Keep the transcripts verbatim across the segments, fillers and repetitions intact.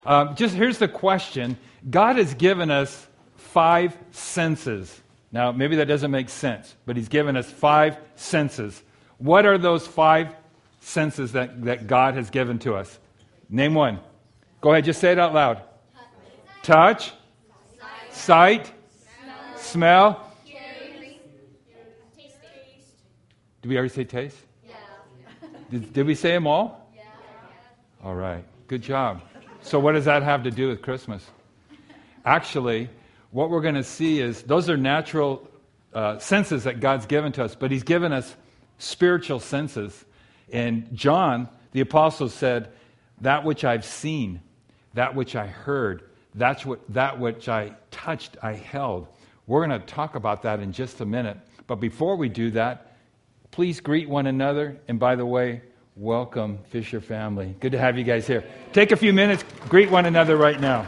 Um, just here's the question. God has given us five senses. Now, maybe that doesn't make sense, but he's given us five senses. What are those five senses that, that God has given to us? Name one. Go ahead, just say it out loud. Touch, sight, smell. Did we already say taste? Yeah. Did, did we say them all? Yeah. All right. Good job. So what does that have to do with Christmas? Actually, what we're going to see is those are natural uh, senses that God's given to us, but he's given us spiritual senses. And John, the apostle, said, that which I've seen, that which I heard, that's what that which I touched, I held. We're going to talk about that in just a minute. But before we do that, please greet one another. And by the way, welcome, Fisher family. Good to have you guys here. Take a few minutes, greet one another right now.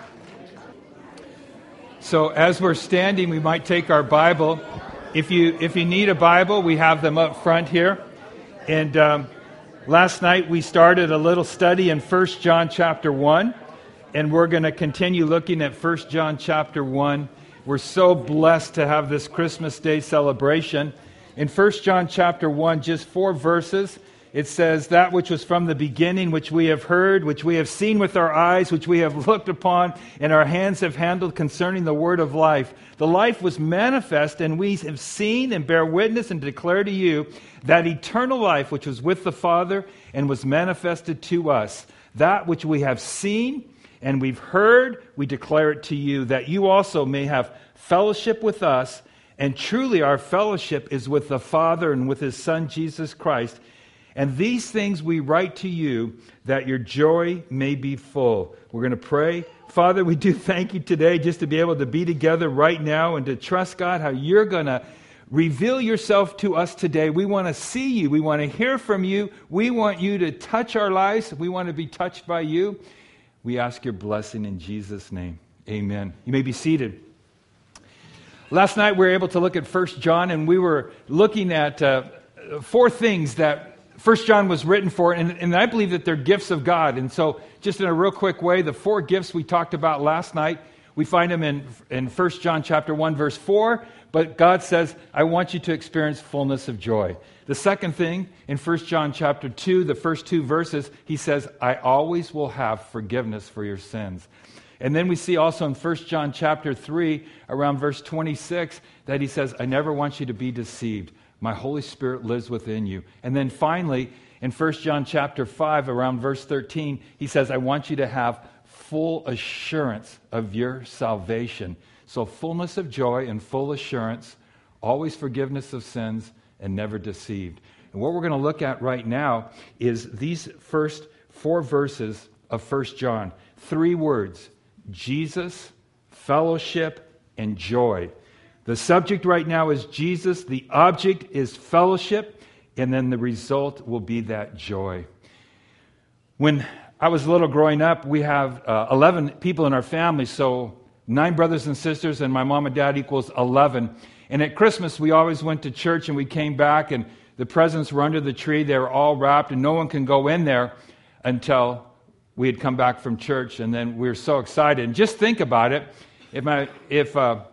So as we're standing, we might take our Bible. If you if you need a Bible, we have them up front here. And um, last night we started a little study in First John chapter one. And we're going to continue looking at First John chapter one. We're so blessed to have this Christmas Day celebration. In First John chapter one, just four verses, it says, that which was from the beginning, which we have heard, which we have seen with our eyes, which we have looked upon, and our hands have handled concerning the word of life. The life was manifest, and we have seen and bear witness and declare to you that eternal life which was with the Father and was manifested to us. That which we have seen and we've heard, we declare it to you, that you also may have fellowship with us. And truly our fellowship is with the Father and with His Son, Jesus Christ. And these things we write to you, that your joy may be full. We're going to pray. Father, we do thank you today just to be able to be together right now and to trust, God, how you're going to reveal yourself to us today. We want to see you. We want to hear from you. We want you to touch our lives. We want to be touched by you. We ask your blessing in Jesus' name. Amen. You may be seated. Last night we were able to look at First John, and we were looking at uh, four things that First John was written for, and, and I believe that they're gifts of God. And so just in a real quick way, the four gifts we talked about last night, we find them in, in First John chapter one, verse four, but God says, I want you to experience fullness of joy. The second thing, in First John chapter two, the first two verses, he says, I always will have forgiveness for your sins. And then we see also in First John chapter three, around verse twenty-six, that he says, I never want you to be deceived. My Holy Spirit lives within you. And then finally, in First John chapter five, around verse thirteen, he says, I want you to have full assurance of your salvation. So fullness of joy and full assurance, always forgiveness of sins, and never deceived. And what we're going to look at right now is these first four verses of First John. Three words. Jesus, fellowship, and joy. The subject right now is Jesus. The object is fellowship. And then the result will be that joy. When I was little growing up, we have uh, eleven people in our family. So nine brothers and sisters, and my mom and dad equals eleven. And at Christmas, we always went to church, and we came back, and the presents were under the tree. They were all wrapped, and no one can go in there until we had come back from church, and then we were so excited. And just think about it. If, my, if uh,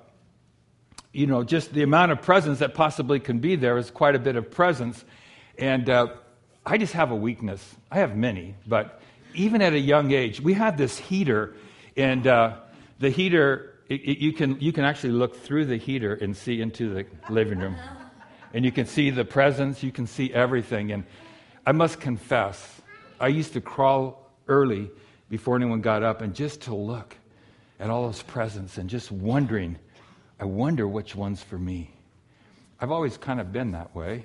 you know, just the amount of presents that possibly can be there is quite a bit of presents. And uh, I just have a weakness. I have many, but even at a young age, we had this heater, and uh, the heater, it, it, you can you can actually look through the heater and see into the living room. And you can see the presents, you can see everything. And I must confess, I used to crawl early before anyone got up and just to look at all those presents and just wondering, I wonder which one's for me. I've always kind of been that way.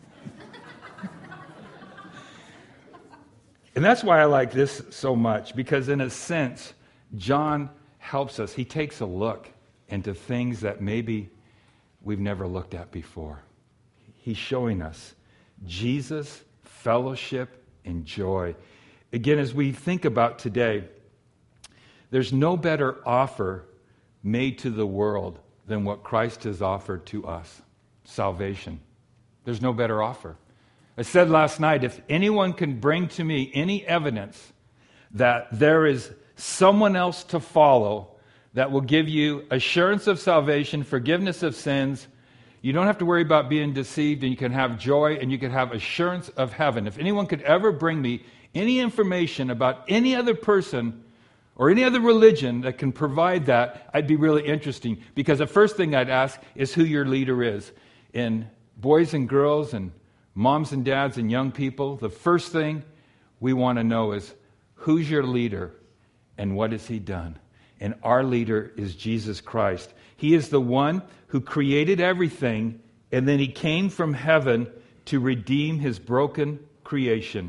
And that's why I like this so much, because in a sense, John helps us. He takes a look into things that maybe we've never looked at before. He's showing us Jesus, fellowship, and joy. Again, as we think about today, there's no better offer made to the world than what Christ has offered to us, salvation. There's no better offer. I said last night, if anyone can bring to me any evidence that there is someone else to follow that will give you assurance of salvation, forgiveness of sins. You don't have to worry about being deceived, and you can have joy, and you can have assurance of heaven. If anyone could ever bring me any information about any other person or any other religion that can provide that, I'd be really interesting, because the first thing I'd ask is who your leader is. And boys and girls and moms and dads and young people, the first thing we want to know is, who's your leader and what has he done? And our leader is Jesus Christ. He is the one who created everything, and then he came from heaven to redeem his broken creation.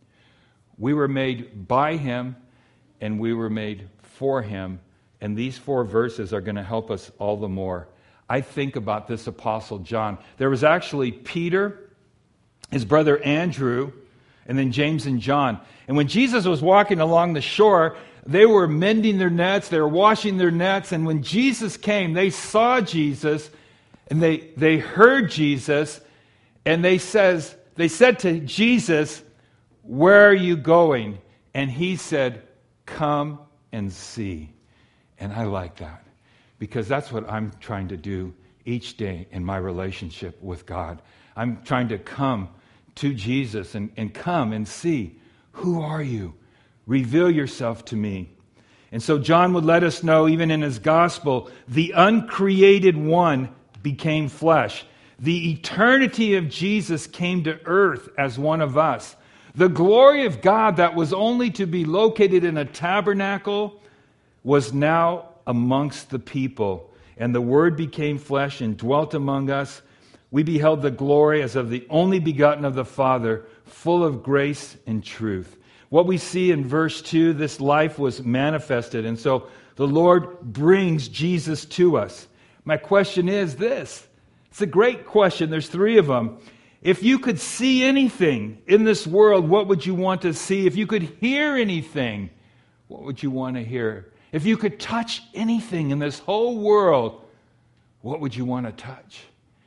We were made by him, and we were made for him. And these four verses are going to help us all the more. I think about this Apostle John. There was actually Peter, his brother Andrew, and then James and John. And when Jesus was walking along the shore, they were mending their nets, they were washing their nets, and when Jesus came, they saw Jesus, and they, they heard Jesus, and they says they said to Jesus, "Where are you going?" And he said, "Come and see." And I like that, because that's what I'm trying to do each day in my relationship with God. I'm trying to come to Jesus and, and come and see, who are you? Reveal yourself to me. And so John would let us know, even in his gospel, the uncreated one became flesh. The eternity of Jesus came to earth as one of us. The glory of God that was only to be located in a tabernacle was now amongst the people. And the Word became flesh and dwelt among us. We beheld the glory as of the only begotten of the Father, full of grace and truth. What we see in verse two, this life was manifested. And so the Lord brings Jesus to us. My question is this. It's a great question. There's three of them. If you could see anything in this world, what would you want to see? If you could hear anything, what would you want to hear? If you could touch anything in this whole world, what would you want to touch?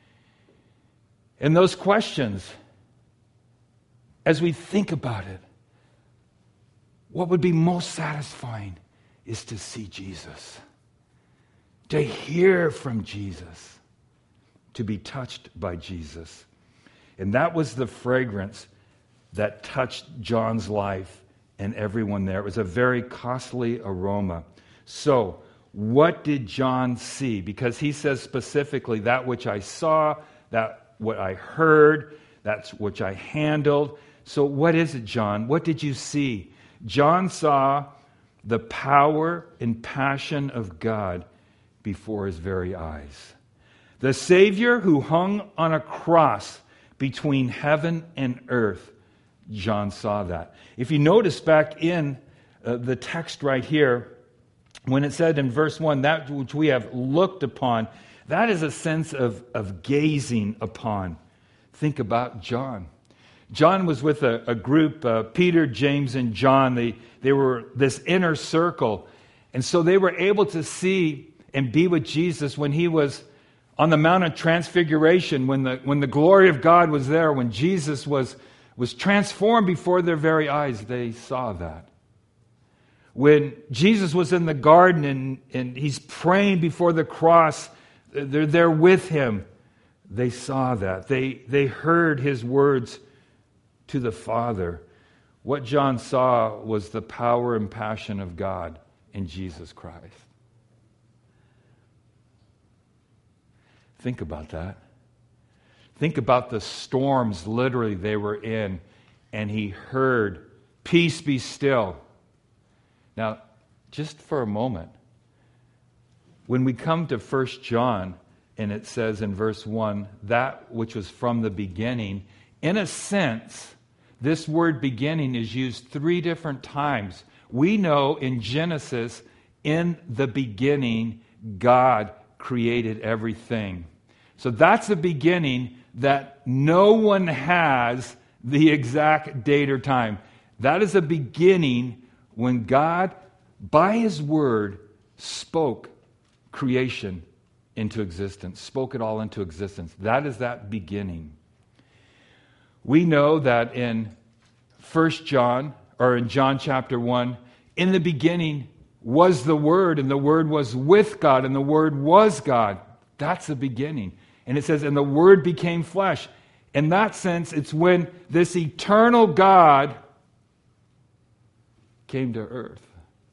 And those questions, as we think about it, what would be most satisfying is to see Jesus, to hear from Jesus, to be touched by Jesus. And that was the fragrance that touched John's life and everyone there. It was a very costly aroma. So, what did John see? Because he says specifically, that which I saw, that what I heard, that's which I handled. So what is it, John? What did you see? John saw the power and passion of God before his very eyes. The Savior who hung on a cross between heaven and earth. John saw that. If you notice back in uh, the text right here, when it said in verse one, that which we have looked upon, that is a sense of, of gazing upon. Think about John. John was with a, a group, uh, Peter, James, and John. They, they were this inner circle. And so they were able to see and be with Jesus when he was on the Mount of Transfiguration, when the, when the glory of God was there, when Jesus was, was transformed before their very eyes. They saw that. When Jesus was in the garden and, and he's praying before the cross, they're there with him. They saw that. They, they heard his words to the Father. What John saw was the power and passion of God in Jesus Christ. Think about that. Think about the storms literally they were in, and he heard, "Peace be still." Now, just for a moment, when we come to First John, and it says in verse one, that which was from the beginning, in a sense, this word beginning is used three different times. We know in Genesis, in the beginning, God created everything. So that's a beginning that no one has the exact date or time. That is a beginning when God, by his word, spoke creation into existence, spoke it all into existence. That is that beginning. We know that in First John, or in John chapter one, In the beginning was the Word, and the Word was with God, and the Word was God. That's the beginning. And it says, and the Word became flesh. In that sense, it's when this eternal God came to earth.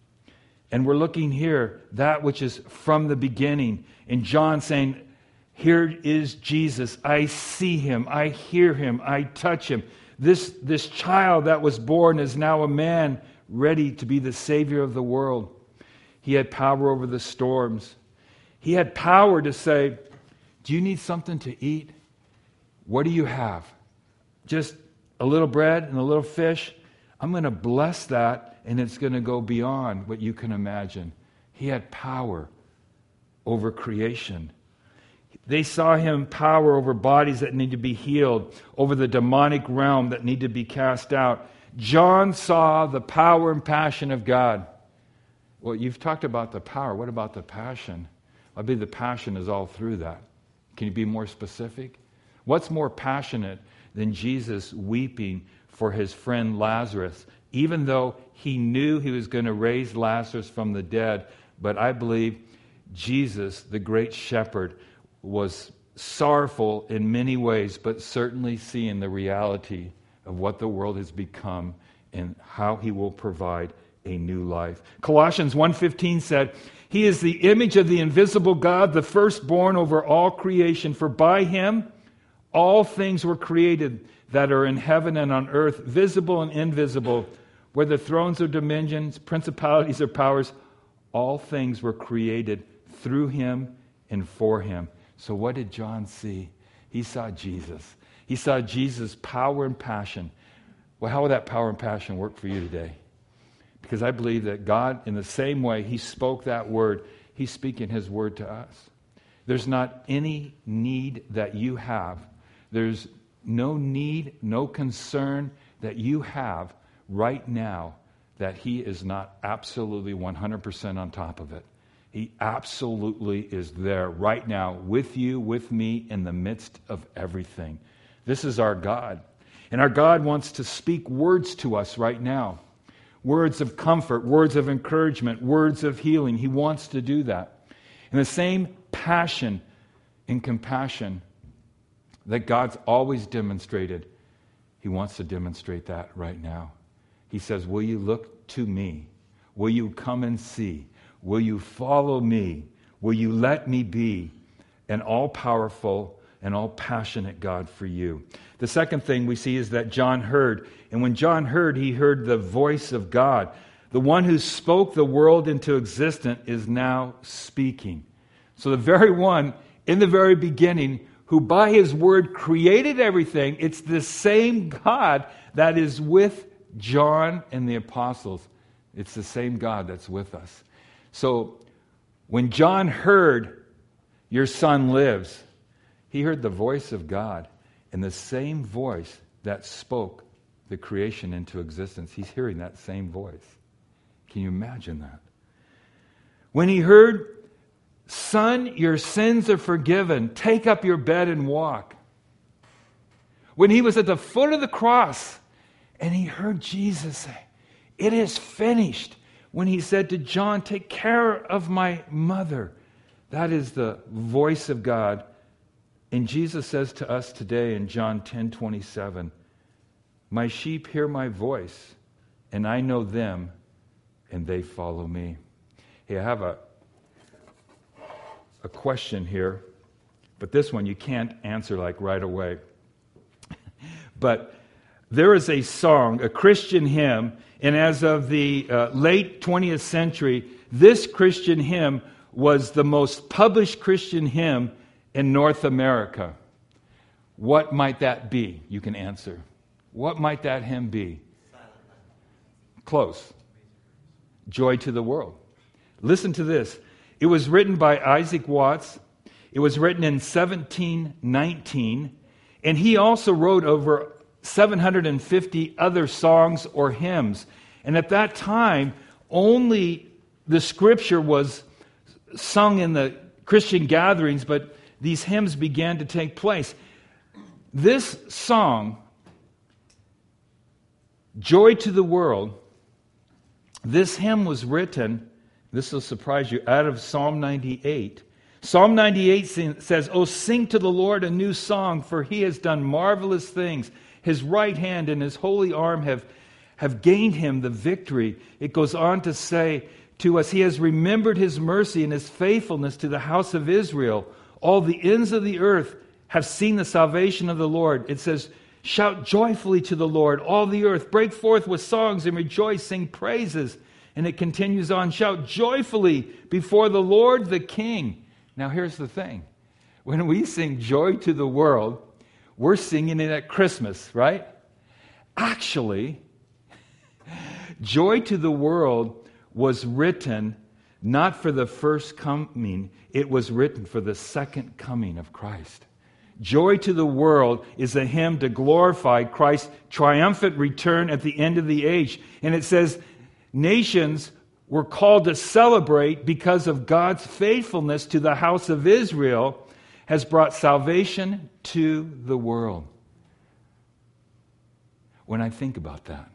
And we're looking here, that which is from the beginning. And John saying, here is Jesus. I see him. I hear him. I touch him. This, this child that was born is now a man ready to be the Savior of the world. He had power over the storms. He had power to say, do you need something to eat? What do you have? Just a little bread and a little fish? I'm going to bless that, and it's going to go beyond what you can imagine. He had power over creation. They saw him power over bodies that need to be healed, over the demonic realm that need to be cast out. John saw the power and passion of God. Well, you've talked about the power. What about the passion? I believe the passion is all through that. Can you be more specific? What's more passionate than Jesus weeping for his friend Lazarus, even though he knew he was going to raise Lazarus from the dead? But I believe Jesus, the great shepherd, was sorrowful in many ways, but certainly seeing the reality of what the world has become and how he will provide a new life. Colossians one fifteen said, he is the image of the invisible God, the firstborn over all creation, for by him all things were created that are in heaven and on earth, visible and invisible, whether thrones or dominions, principalities or powers, all things were created through him and for him. So what did John see? He saw Jesus. He saw Jesus' power and passion. Well, how will that power and passion work for you today? Because I believe that God, in the same way he spoke that word, he's speaking his word to us. There's not any need that you have. There's no need, no concern that you have right now that he is not absolutely one hundred percent on top of it. He absolutely is there right now with you, with me, in the midst of everything. This is our God. And our God wants to speak words to us right now. Words of comfort, words of encouragement, words of healing. He wants to do that. And the same passion and compassion that God's always demonstrated, he wants to demonstrate that right now. He says, will you look to me? Will you come and see? Will you follow me? Will you let me be an all-powerful and all-passionate God for you? The second thing we see is that John heard. And when John heard, he heard the voice of God. The one who spoke the world into existence is now speaking. So the very one, in the very beginning, who by his word created everything, it's the same God that is with John and the apostles. It's the same God that's with us. So when John heard, your son lives, he heard the voice of God, and the same voice that spoke the creation into existence. He's hearing that same voice. Can you imagine that? When he heard, son, your sins are forgiven. Take up your bed and walk. When he was at the foot of the cross and he heard Jesus say, it is finished. When he said to John, take care of my mother. That is the voice of God. And Jesus says to us today in John ten twenty-seven, my sheep hear my voice, and I know them, and they follow me. Hey, I have a, a question here, but this one you can't answer like right away. But there is a song, a Christian hymn, and as of the uh, late twentieth century, this Christian hymn was the most published Christian hymn in North America. What might that be? You can answer. What might that hymn be? Close. Joy to the World. Listen to this. It was written by Isaac Watts. It was written in seventeen nineteen, and he also wrote over seven hundred fifty other songs or hymns. And at that time, only the scripture was sung in the Christian gatherings, but these hymns began to take place. This song, Joy to the World, This hymn was written, this will surprise you, out of Psalm ninety-eight. Psalm ninety-eight says, "Oh, sing to the Lord a new song, for he has done marvelous things. His right hand and his holy arm have, have gained him the victory." It goes on to say to us, "He has remembered his mercy and his faithfulness to the house of Israel. All the ends of the earth have seen the salvation of the Lord." It says, "Shout joyfully to the Lord, all the earth. Break forth with songs and rejoice, sing praises." And it continues on, "Shout joyfully before the Lord the King." Now here's the thing. When we sing joy to the world, we're singing it at Christmas, right? Actually, joy to the world was written not for the first coming, it was written for the second coming of Christ. Joy to the World is a hymn to glorify Christ's triumphant return at the end of the age. And it says, nations were called to celebrate because of God's faithfulness to the house of Israel has brought salvation to the world. When I think about that,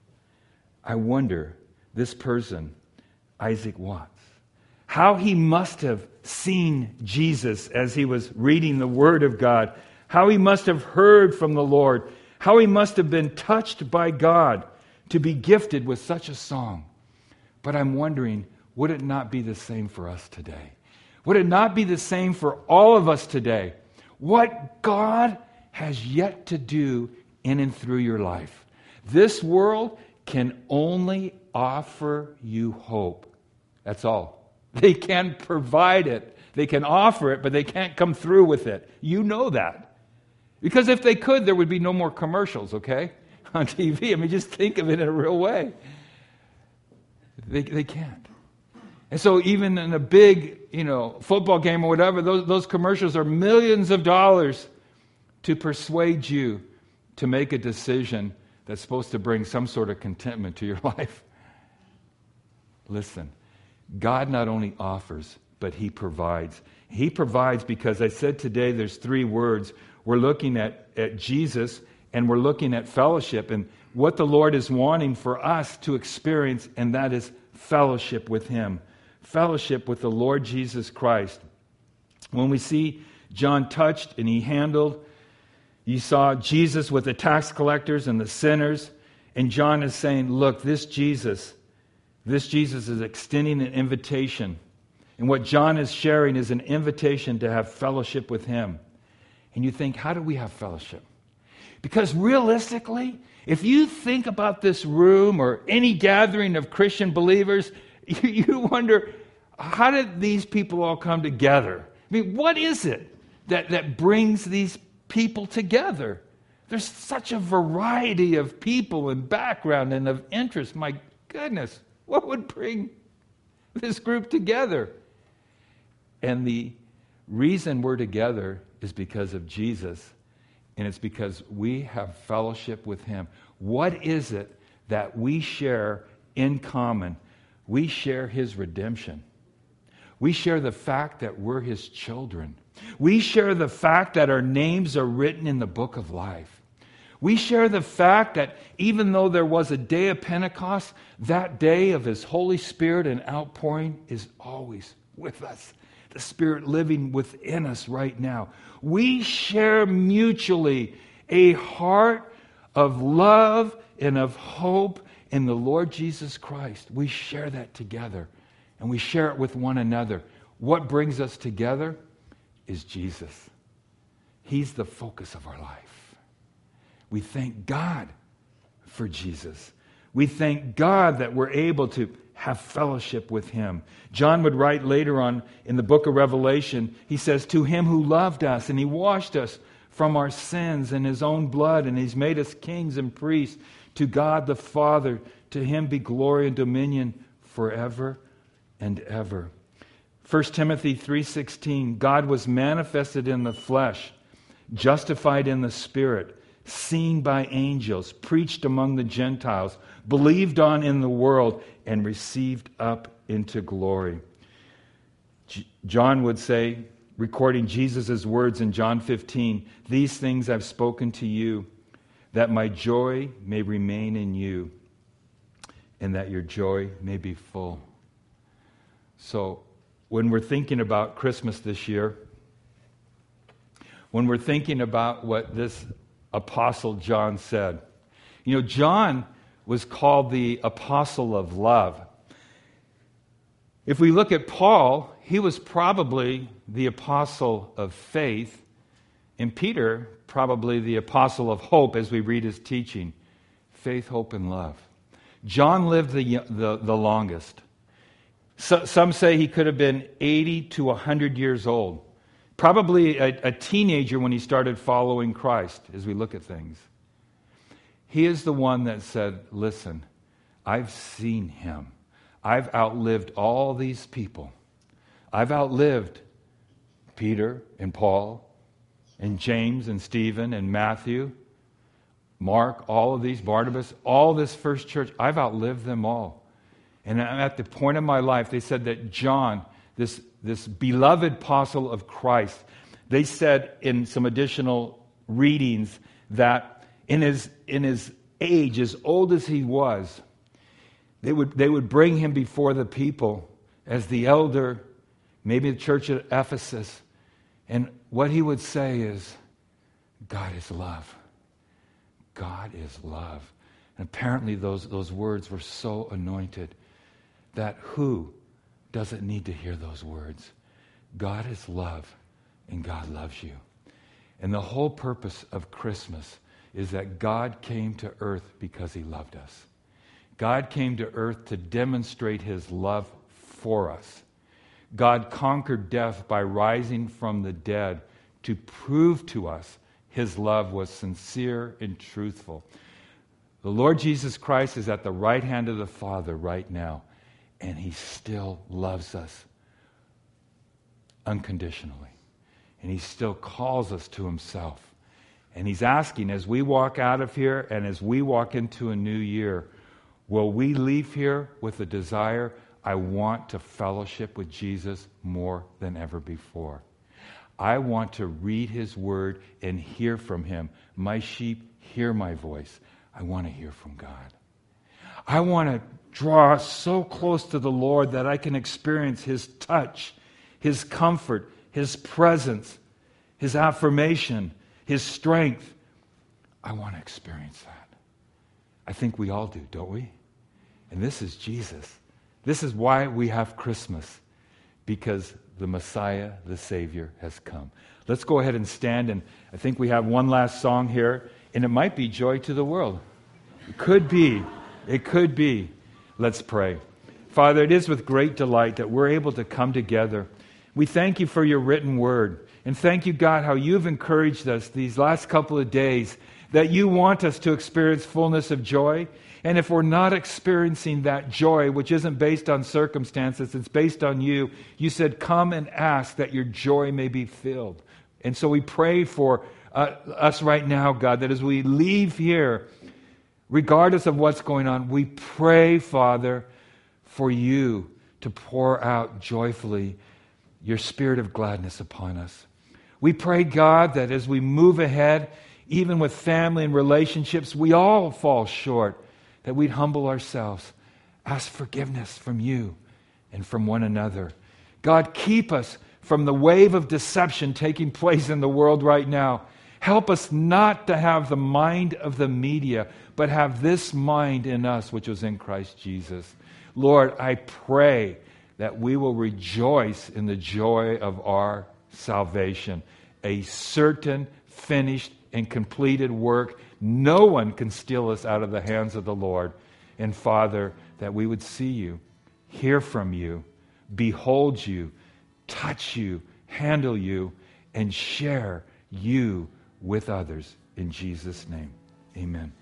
I wonder, this person, Isaac Watts, how he must have seen Jesus as he was reading the Word of God, how he must have heard from the Lord, how he must have been touched by God to be gifted with such a song. But I'm wondering, would it not be the same for us today? Would it not be the same for all of us today? What God has yet to do in and through your life. This world can only offer you hope. That's all. They can provide it. They can offer it, but they can't come through with it. You know that. Because if they could, there would be no more commercials, okay? On T V. I mean, just think of it in a real way. They they can't. And so even in a big, you know, football game or whatever, those, those commercials are millions of dollars to persuade you to make a decision that's supposed to bring some sort of contentment to your life. Listen, God not only offers, but He provides. He provides because I said today there's three words. We're looking at, at Jesus and we're looking at fellowship and what the Lord is wanting for us to experience, and that is fellowship with Him. Fellowship with the Lord Jesus Christ. When we see John touched and He handled, you saw Jesus with the tax collectors and the sinners, and John is saying, look, this Jesus, this Jesus is extending an invitation. And what John is sharing is an invitation to have fellowship with Him. And you think, how do we have fellowship? Because realistically, if you think about this room or any gathering of Christian believers, you, you wonder, how did these people all come together? I mean, what is it that, that brings these people together? There's such a variety of people and background and of interest. My goodness, what would bring this group together? And the reason we're together is because of Jesus, and it's because we have fellowship with Him. What is it that we share in common? We share His redemption. We share the fact that we're His children. We share the fact that our names are written in the book of life. We share the fact that even though there was a day of Pentecost, that day of His Holy Spirit and outpouring is always with us. The Spirit living within us right now. We share mutually a heart of love and of hope in the Lord Jesus Christ. We share that together, and we share it with one another. What brings us together is Jesus. He's the focus of our life. We thank God for Jesus. We thank God that we're able to have fellowship with Him. John would write later on in the book of Revelation, he says, to Him who loved us and He washed us from our sins in His own blood, and He's made us kings and priests, to God the Father, to Him be glory and dominion forever and ever. First Timothy three sixteen, God was manifested in the flesh, justified in the Spirit, seen by angels, preached among the Gentiles, believed on in the world, and received up into glory. J- John would say, recording Jesus' words in John fifteen, these things I've spoken to you, that my joy may remain in you, and that your joy may be full. So, when we're thinking about Christmas this year, when we're thinking about what this Apostle John said, you know, John was called the apostle of love. If we look at Paul, he was probably the apostle of faith, and Peter, probably the apostle of hope as we read his teaching. Faith, hope, and love. John lived the, the, the longest. So, some say he could have been eighty to one hundred years old. Probably a, a teenager when he started following Christ, as we look at things. He is the one that said, listen, I've seen him. I've outlived all these people. I've outlived Peter and Paul and James and Stephen and Matthew, Mark, all of these, Barnabas, all this first church. I've outlived them all. And at the point of my life, they said that John, this, this beloved apostle of Christ, they said in some additional readings that in his, in his age, as old as he was, they would, they would bring him before the people as the elder, maybe the church at Ephesus. And what he would say is, God is love. God is love. And apparently those, those words were so anointed that who doesn't need to hear those words? God is love, and God loves you. And the whole purpose of Christmas is that God came to earth because he loved us. God came to earth to demonstrate his love for us. God conquered death by rising from the dead to prove to us his love was sincere and truthful. The Lord Jesus Christ is at the right hand of the Father right now, and he still loves us unconditionally. And he still calls us to himself. And he's asking, as we walk out of here and as we walk into a new year, will we leave here with a desire, I want to fellowship with Jesus more than ever before. I want to read his word and hear from him. My sheep hear my voice. I want to hear from God. I want to draw so close to the Lord that I can experience his touch, his comfort, his presence, his affirmation, his strength. I want to experience that. I think we all do, don't we? And this is Jesus. This is why we have Christmas, because the Messiah, the Savior, has come. Let's go ahead and stand, and I think we have one last song here, and it might be Joy to the World. It could be. It could be. Let's pray. Father, it is with great delight that we're able to come together. We thank you for your written word. And thank you, God, how you've encouraged us these last couple of days that you want us to experience fullness of joy. And if we're not experiencing that joy, which isn't based on circumstances, it's based on you, you said, come and ask that your joy may be filled. And so we pray for uh, us right now, God, that as we leave here, regardless of what's going on, we pray, Father, for you to pour out joyfully your spirit of gladness upon us. We pray, God, that as we move ahead, even with family and relationships, we all fall short, that we'd humble ourselves, ask forgiveness from you and from one another. God, keep us from the wave of deception taking place in the world right now. Help us not to have the mind of the media, but have this mind in us, which was in Christ Jesus. Lord, I pray that we will rejoice in the joy of our salvation, a certain, finished, and completed work. No one can steal us out of the hands of the Lord. And Father, that we would see you, hear from you, behold you, touch you, handle you, and share you with others. In Jesus' name, amen.